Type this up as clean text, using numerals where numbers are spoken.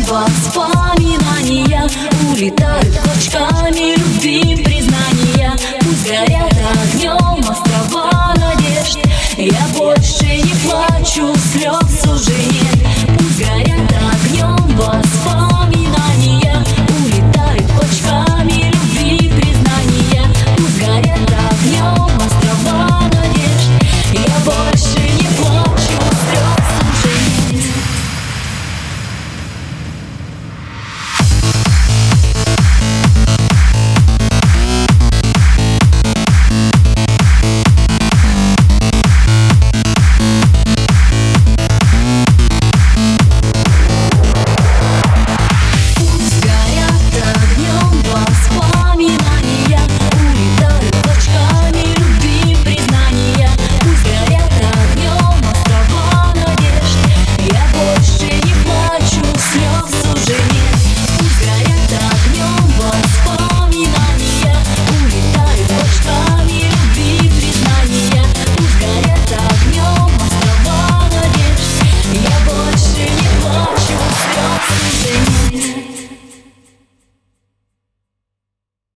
воспоминания улетают клочками любви признания. Пусть горят огнем острова надежд, я больше не плачу слез суждений.